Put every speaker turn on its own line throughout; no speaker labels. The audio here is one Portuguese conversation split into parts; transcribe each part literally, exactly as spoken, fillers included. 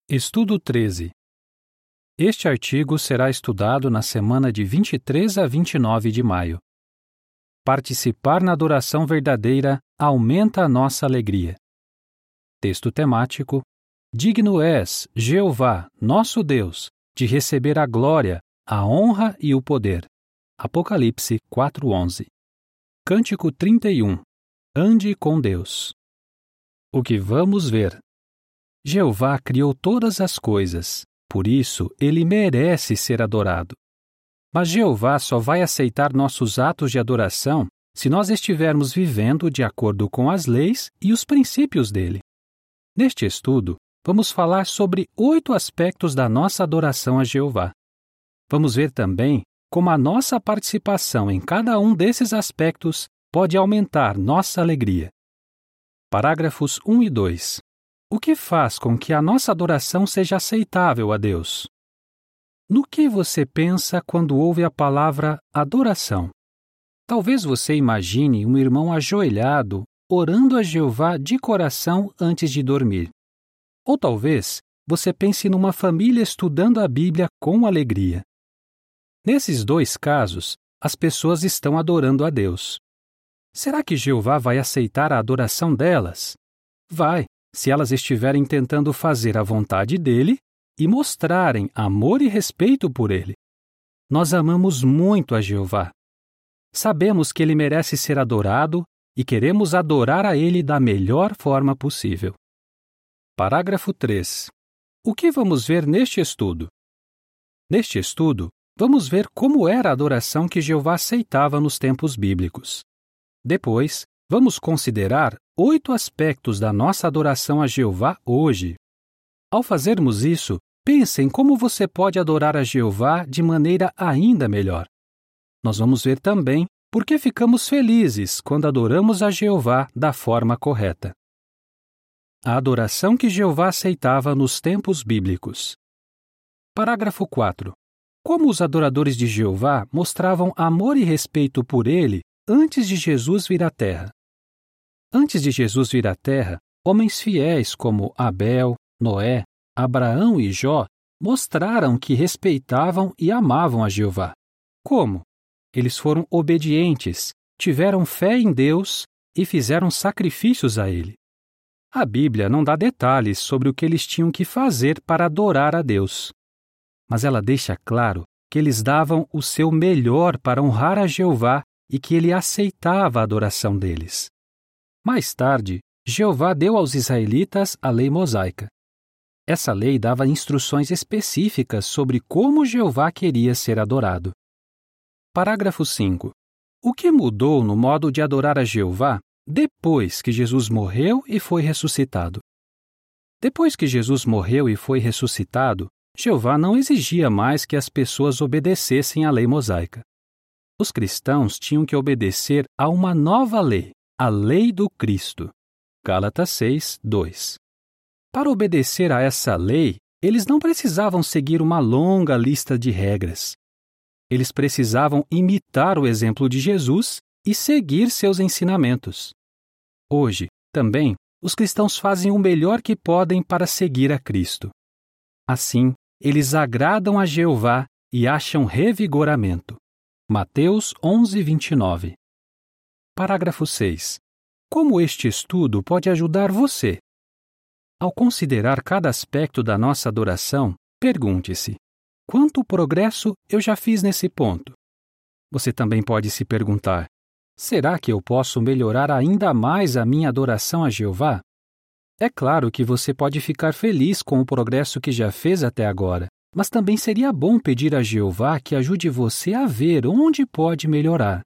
Estudo treze. Este artigo será estudado na semana de vinte e três a vinte e nove de maio. Participar na adoração verdadeira aumenta a nossa alegria. Texto temático: Digno és, Jeová, nosso Deus, de receber a glória, a honra e o poder. Apocalipse quatro, onze. Cântico trinta e um. Ande com Deus. O que vamos ver? Jeová criou todas as coisas, por isso ele merece ser adorado. Mas Jeová só vai aceitar nossos atos de adoração se nós estivermos vivendo de acordo com as leis e os princípios dele. Neste estudo, vamos falar sobre oito aspectos da nossa adoração a Jeová. Vamos ver também como a nossa participação em cada um desses aspectos pode aumentar nossa alegria. Parágrafos um e dois. O que faz com que a nossa adoração seja aceitável a Deus? No que você pensa quando ouve a palavra adoração? Talvez você imagine um irmão ajoelhado, orando a Jeová de coração antes de dormir. Ou talvez você pense numa família estudando a Bíblia com alegria. Nesses dois casos, as pessoas estão adorando a Deus. Será que Jeová vai aceitar a adoração delas? Vai, se elas estiverem tentando fazer a vontade dele e mostrarem amor e respeito por ele. Nós amamos muito a Jeová. Sabemos que ele merece ser adorado e queremos adorar a ele da melhor forma possível. Parágrafo três. O que vamos ver neste estudo? Neste estudo, vamos ver como era a adoração que Jeová aceitava nos tempos bíblicos. Depois, vamos considerar oito aspectos da nossa adoração a Jeová hoje. Ao fazermos isso, pense em como você pode adorar a Jeová de maneira ainda melhor. Nós vamos ver também por que ficamos felizes quando adoramos a Jeová da forma correta. A adoração que Jeová aceitava nos tempos bíblicos. Parágrafo quatro. Como os adoradores de Jeová mostravam amor e respeito por ele antes de Jesus vir à Terra? Antes de Jesus vir à Terra, homens fiéis como Abel, Noé, Abraão e Jó mostraram que respeitavam e amavam a Jeová. Como? Eles foram obedientes, tiveram fé em Deus e fizeram sacrifícios a Ele. A Bíblia não dá detalhes sobre o que eles tinham que fazer para adorar a Deus. Mas ela deixa claro que eles davam o seu melhor para honrar a Jeová e que ele aceitava a adoração deles. Mais tarde, Jeová deu aos israelitas a lei mosaica. Essa lei dava instruções específicas sobre como Jeová queria ser adorado. Parágrafo cinco. O que mudou no modo de adorar a Jeová depois que Jesus morreu e foi ressuscitado? Depois que Jesus morreu e foi ressuscitado, Jeová não exigia mais que as pessoas obedecessem à lei mosaica. Os cristãos tinham que obedecer a uma nova lei, a lei do Cristo. Gálatas seis, dois. Para obedecer a essa lei, eles não precisavam seguir uma longa lista de regras. Eles precisavam imitar o exemplo de Jesus e seguir seus ensinamentos. Hoje, também, os cristãos fazem o melhor que podem para seguir a Cristo. Assim, eles agradam a Jeová e acham revigoramento. Mateus onze, vinte e nove. Parágrafo seis. Como este estudo pode ajudar você? Ao considerar cada aspecto da nossa adoração, pergunte-se: quanto progresso eu já fiz nesse ponto? Você também pode se perguntar: será que eu posso melhorar ainda mais a minha adoração a Jeová? É claro que você pode ficar feliz com o progresso que já fez até agora, mas também seria bom pedir a Jeová que ajude você a ver onde pode melhorar.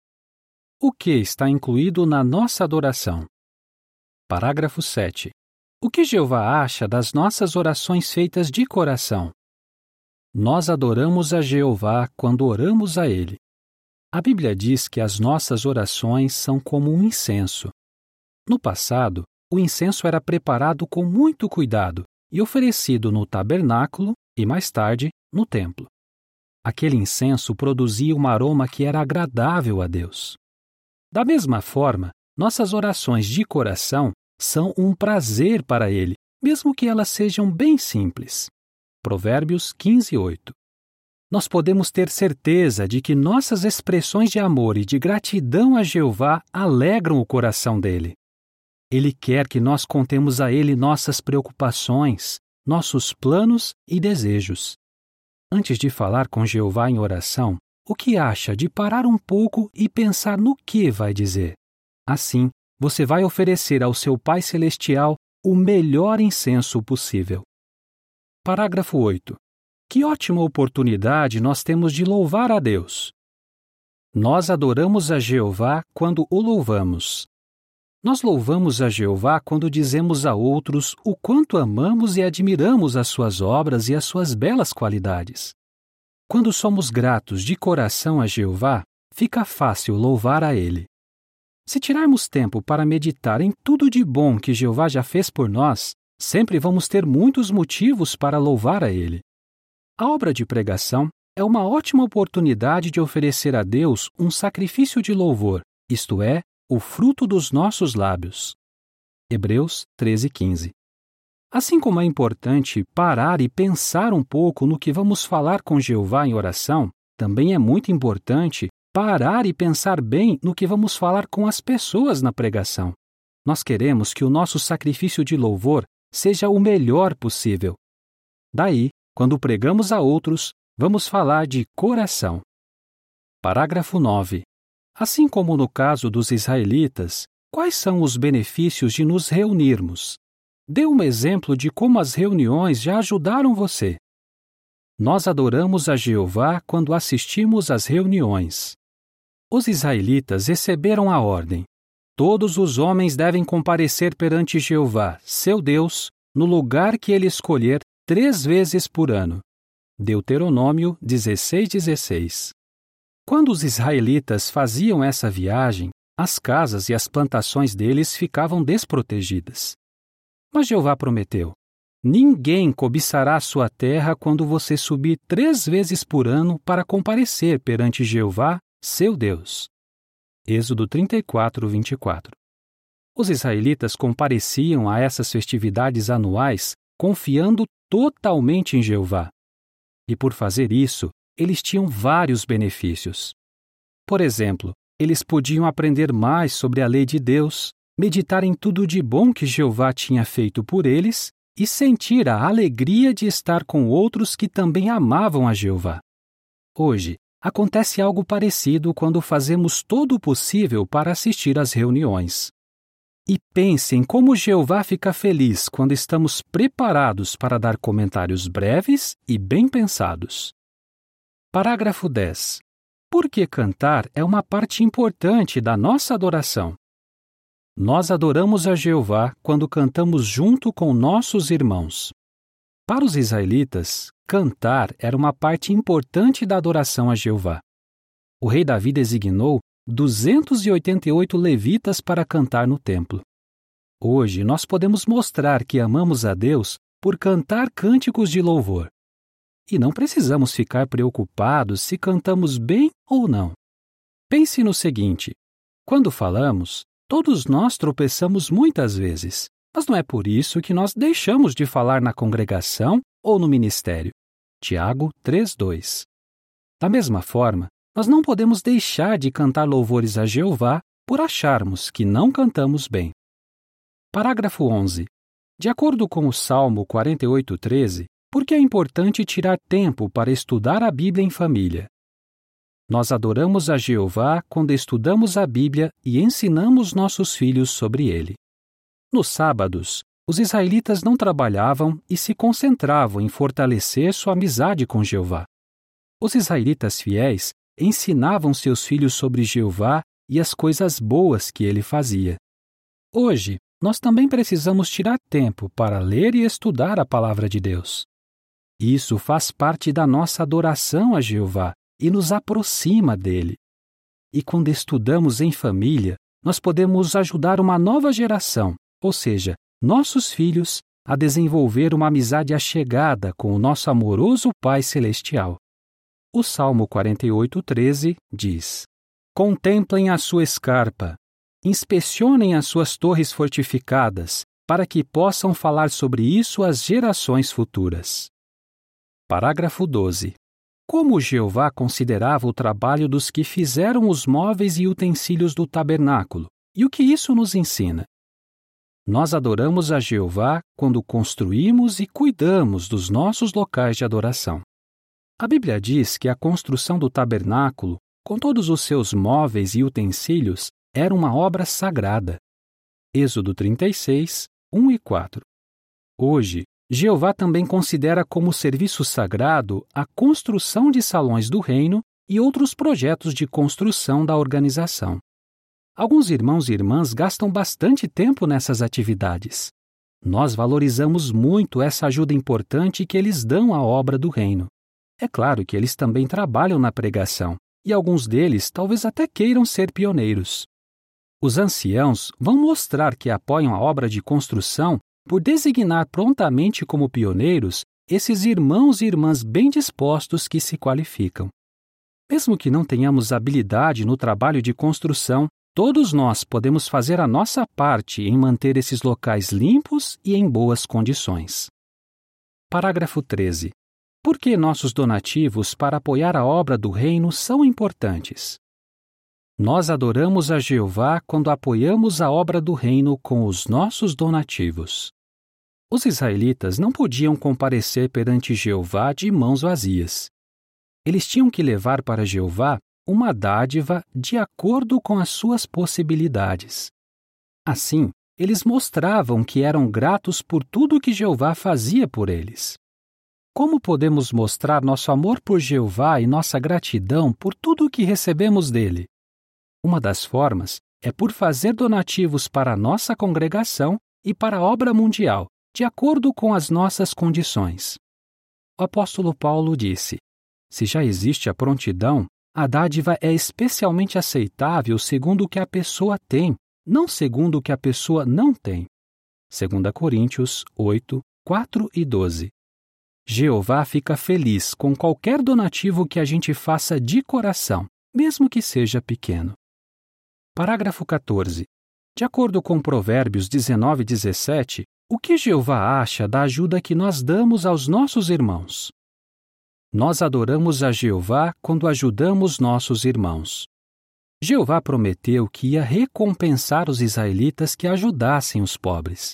O que está incluído na nossa adoração? Parágrafo sete. O que Jeová acha das nossas orações feitas de coração? Nós adoramos a Jeová quando oramos a Ele. A Bíblia diz que as nossas orações são como um incenso. No passado, o incenso era preparado com muito cuidado e oferecido no tabernáculo e, mais tarde, no templo. Aquele incenso produzia um aroma que era agradável a Deus. Da mesma forma, nossas orações de coração são um prazer para Ele mesmo que elas sejam bem simples. Provérbios quinze, oito. Nós podemos ter certeza de que nossas expressões de amor e de gratidão a Jeová alegram o coração dele. Ele quer que nós contemos a ele nossas preocupações, nossos planos e desejos. Antes de falar com Jeová em oração, o que acha de parar um pouco e pensar no que vai dizer? Assim, você vai oferecer ao seu Pai Celestial o melhor incenso possível. Parágrafo oito. Que ótima oportunidade nós temos de louvar a Deus. Nós adoramos a Jeová quando o louvamos. Nós louvamos a Jeová quando dizemos a outros o quanto amamos e admiramos as suas obras e as suas belas qualidades. Quando somos gratos de coração a Jeová, fica fácil louvar a Ele. Se tirarmos tempo para meditar em tudo de bom que Jeová já fez por nós, sempre vamos ter muitos motivos para louvar a Ele. A obra de pregação é uma ótima oportunidade de oferecer a Deus um sacrifício de louvor, isto é, o fruto dos nossos lábios. Hebreus treze, quinze. Assim como é importante parar e pensar um pouco no que vamos falar com Jeová em oração, também é muito importante parar e pensar bem no que vamos falar com as pessoas na pregação. Nós queremos que o nosso sacrifício de louvor seja o melhor possível. Daí, quando pregamos a outros, vamos falar de coração. Parágrafo nove. Assim como no caso dos israelitas, quais são os benefícios de nos reunirmos? Dê um exemplo de como as reuniões já ajudaram você. Nós adoramos a Jeová quando assistimos às reuniões. Os israelitas receberam a ordem: todos os homens devem comparecer perante Jeová, seu Deus, no lugar que ele escolher três vezes por ano. Deuteronômio dezesseis, dezesseis. Quando os israelitas faziam essa viagem, as casas e as plantações deles ficavam desprotegidas. Mas Jeová prometeu: ninguém cobiçará sua terra quando você subir três vezes por ano para comparecer perante Jeová, seu Deus. Êxodo trinta e quatro, vinte e quatro. Os israelitas compareciam a essas festividades anuais confiando totalmente em Jeová. E por fazer isso, eles tinham vários benefícios. Por exemplo, eles podiam aprender mais sobre a lei de Deus, meditar em tudo de bom que Jeová tinha feito por eles e sentir a alegria de estar com outros que também amavam a Jeová. Hoje, acontece algo parecido quando fazemos todo o possível para assistir às reuniões. E pensem como Jeová fica feliz quando estamos preparados para dar comentários breves e bem pensados. Parágrafo dez. Por que cantar é uma parte importante da nossa adoração? Nós adoramos a Jeová quando cantamos junto com nossos irmãos. Para os israelitas, cantar era uma parte importante da adoração a Jeová. O rei Davi designou duzentos e oitenta e oito levitas para cantar no templo. Hoje, nós podemos mostrar que amamos a Deus por cantar cânticos de louvor. E não precisamos ficar preocupados se cantamos bem ou não. Pense no seguinte: quando falamos, todos nós tropeçamos muitas vezes, mas não é por isso que nós deixamos de falar na congregação ou no ministério. Tiago três, dois. Da mesma forma, nós não podemos deixar de cantar louvores a Jeová por acharmos que não cantamos bem. Parágrafo onze. De acordo com o Salmo quarenta e oito, treze, por que é importante tirar tempo para estudar a Bíblia em família? Nós adoramos a Jeová quando estudamos a Bíblia e ensinamos nossos filhos sobre ele. Nos sábados, os israelitas não trabalhavam e se concentravam em fortalecer sua amizade com Jeová. Os israelitas fiéis ensinavam seus filhos sobre Jeová e as coisas boas que ele fazia. Hoje, nós também precisamos tirar tempo para ler e estudar a palavra de Deus. Isso faz parte da nossa adoração a Jeová e nos aproxima dele. E quando estudamos em família, nós podemos ajudar uma nova geração, ou seja, nossos filhos, a desenvolver uma amizade achegada com o nosso amoroso Pai Celestial. O Salmo quarenta e oito, treze diz: contemplem a sua escarpa, inspecionem as suas torres fortificadas para que possam falar sobre isso às gerações futuras. Parágrafo doze. Como Jeová considerava o trabalho dos que fizeram os móveis e utensílios do tabernáculo, e o que isso nos ensina? Nós adoramos a Jeová quando construímos e cuidamos dos nossos locais de adoração. A Bíblia diz que a construção do tabernáculo, com todos os seus móveis e utensílios, era uma obra sagrada. Êxodo trinta e seis, um e quatro. Hoje, Jeová também considera como serviço sagrado a construção de salões do reino e outros projetos de construção da organização. Alguns irmãos e irmãs gastam bastante tempo nessas atividades. Nós valorizamos muito essa ajuda importante que eles dão à obra do reino. É claro que eles também trabalham na pregação, e alguns deles talvez até queiram ser pioneiros. Os anciãos vão mostrar que apoiam a obra de construção por designar prontamente como pioneiros esses irmãos e irmãs bem dispostos que se qualificam. Mesmo que não tenhamos habilidade no trabalho de construção, todos nós podemos fazer a nossa parte em manter esses locais limpos e em boas condições. Parágrafo treze. Por que nossos donativos para apoiar a obra do reino são importantes? Nós adoramos a Jeová quando apoiamos a obra do reino com os nossos donativos. Os israelitas não podiam comparecer perante Jeová de mãos vazias. Eles tinham que levar para Jeová uma dádiva de acordo com as suas possibilidades. Assim, eles mostravam que eram gratos por tudo que Jeová fazia por eles. Como podemos mostrar nosso amor por Jeová e nossa gratidão por tudo o que recebemos dele? Uma das formas é por fazer donativos para a nossa congregação e para a obra mundial, de acordo com as nossas condições. O apóstolo Paulo disse: se já existe a prontidão, a dádiva é especialmente aceitável segundo o que a pessoa tem, não segundo o que a pessoa não tem. Segunda Coríntios oito, quatro e doze. Jeová fica feliz com qualquer donativo que a gente faça de coração, mesmo que seja pequeno. Parágrafo quatorze. De acordo com Provérbios dezenove, dezessete, o que Jeová acha da ajuda que nós damos aos nossos irmãos? Nós adoramos a Jeová quando ajudamos nossos irmãos. Jeová prometeu que ia recompensar os israelitas que ajudassem os pobres.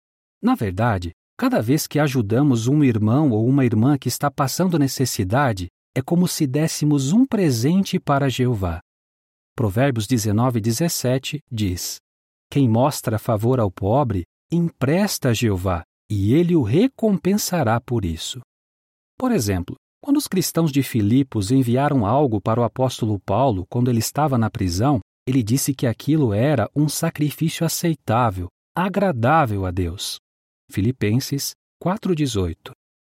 Na verdade, cada vez que ajudamos um irmão ou uma irmã que está passando necessidade, é como se dessemos um presente para Jeová. Provérbios dezenove, dezessete diz: quem mostra favor ao pobre, empresta a Jeová, e ele o recompensará por isso. Por exemplo, quando os cristãos de Filipos enviaram algo para o apóstolo Paulo quando ele estava na prisão, ele disse que aquilo era um sacrifício aceitável, agradável a Deus. Filipenses quatro, dezoito.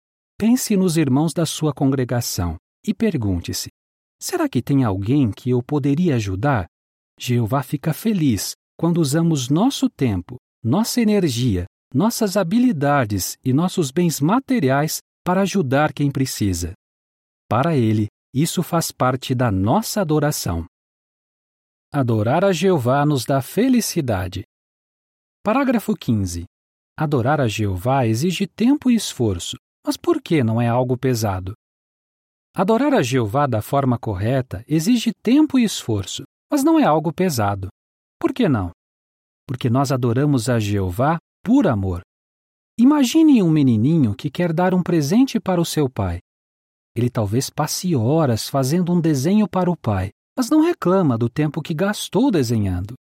Pense nos irmãos da sua congregação e pergunte-se: será que tem alguém que eu poderia ajudar? Jeová fica feliz quando usamos nosso tempo, nossa energia, nossas habilidades e nossos bens materiais para ajudar quem precisa. Para Ele, isso faz parte da nossa adoração. Adorar a Jeová nos dá felicidade. Parágrafo quinze. Adorar a Jeová exige tempo e esforço, mas por que não é algo pesado? Adorar a Jeová da forma correta exige tempo e esforço, mas não é algo pesado. Por que não? Porque nós adoramos a Jeová por amor. Imagine um menininho que quer dar um presente para o seu pai. Ele talvez passe horas fazendo um desenho para o pai, mas não reclama do tempo que gastou desenhando.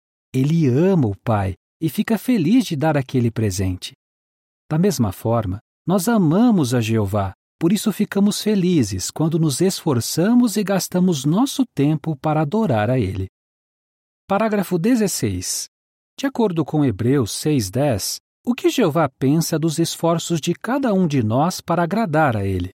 Ele ama o pai e fica feliz de dar aquele presente. Da mesma forma, nós amamos a Jeová, por isso ficamos felizes quando nos esforçamos e gastamos nosso tempo para adorar a Ele. Parágrafo dezesseis. De acordo com Hebreus seis, dez, o que Jeová pensa dos esforços de cada um de nós para agradar a Ele?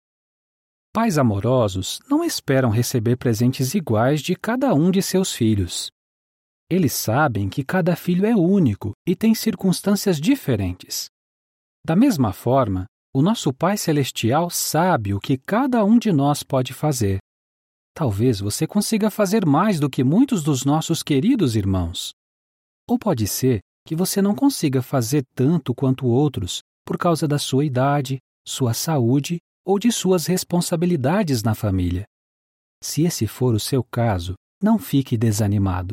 Pais amorosos não esperam receber presentes iguais de cada um de seus filhos. Eles sabem que cada filho é único e tem circunstâncias diferentes. Da mesma forma, o nosso Pai Celestial sabe o que cada um de nós pode fazer. Talvez você consiga fazer mais do que muitos dos nossos queridos irmãos. Ou pode ser que você não consiga fazer tanto quanto outros por causa da sua idade, sua saúde ou de suas responsabilidades na família. Se esse for o seu caso, não fique desanimado.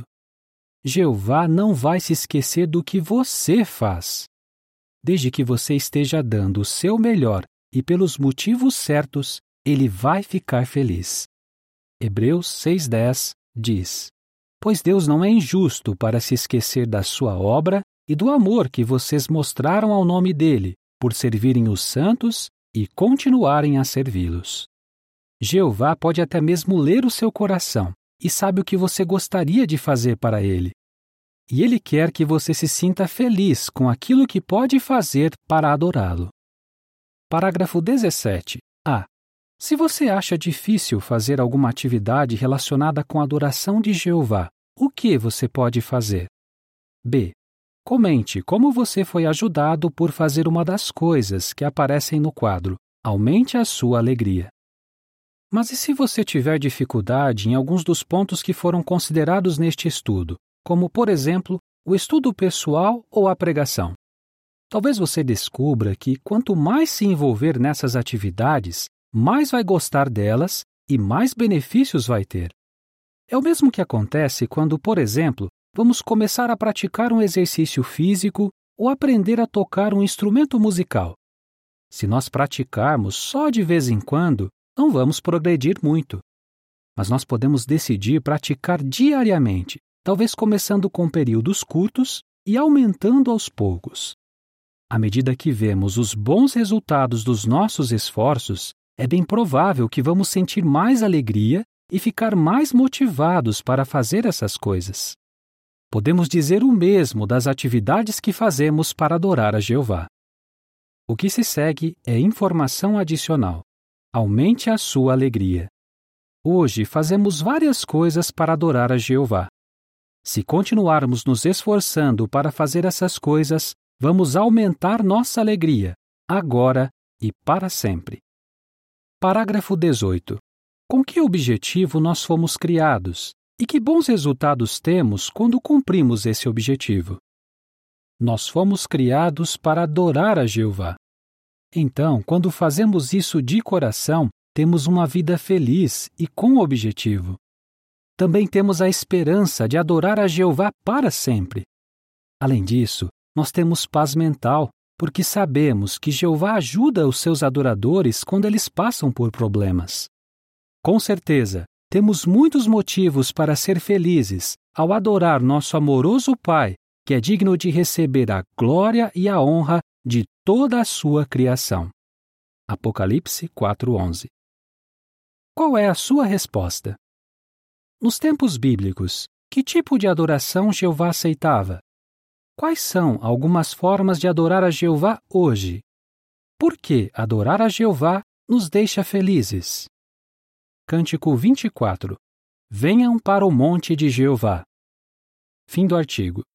Jeová não vai se esquecer do que você faz. Desde que você esteja dando o seu melhor e pelos motivos certos, Ele vai ficar feliz. Hebreus seis dez diz: Pois Deus não é injusto para se esquecer da sua obra e do amor que vocês mostraram ao nome dele, por servirem os santos e continuarem a servi-los. Jeová pode até mesmo ler o seu coração e sabe o que você gostaria de fazer para ele. E ele quer que você se sinta feliz com aquilo que pode fazer para adorá-lo. Parágrafo dezessete. A. Se você acha difícil fazer alguma atividade relacionada com a adoração de Jeová, o que você pode fazer? B. Comente como você foi ajudado por fazer uma das coisas que aparecem no quadro. Aumente a sua alegria. Mas e se você tiver dificuldade em alguns dos pontos que foram considerados neste estudo, como, por exemplo, o estudo pessoal ou a pregação? Talvez você descubra que quanto mais se envolver nessas atividades, mais vai gostar delas e mais benefícios vai ter. É o mesmo que acontece quando, por exemplo, vamos começar a praticar um exercício físico ou aprender a tocar um instrumento musical. Se nós praticarmos só de vez em quando, não vamos progredir muito. Mas nós podemos decidir praticar diariamente, talvez começando com períodos curtos e aumentando aos poucos. À medida que vemos os bons resultados dos nossos esforços, é bem provável que vamos sentir mais alegria e ficar mais motivados para fazer essas coisas. Podemos dizer o mesmo das atividades que fazemos para adorar a Jeová. O que se segue é informação adicional. Aumente a sua alegria. Hoje fazemos várias coisas para adorar a Jeová. Se continuarmos nos esforçando para fazer essas coisas, vamos aumentar nossa alegria, agora e para sempre. Parágrafo dezoito. Com que objetivo nós fomos criados e que bons resultados temos quando cumprimos esse objetivo? Nós fomos criados para adorar a Jeová. Então, quando fazemos isso de coração, temos uma vida feliz e com objetivo. Também temos a esperança de adorar a Jeová para sempre. Além disso, nós temos paz mental, porque sabemos que Jeová ajuda os seus adoradores quando eles passam por problemas. Com certeza, temos muitos motivos para ser felizes ao adorar nosso amoroso Pai, que é digno de receber a glória e a honra de toda a sua criação. Apocalipse quatro onze. Qual é a sua resposta? Nos tempos bíblicos, que tipo de adoração Jeová aceitava? Quais são algumas formas de adorar a Jeová hoje? Por que adorar a Jeová nos deixa felizes? Cântico vinte e quatro. Venham para o monte de Jeová. Fim do artigo.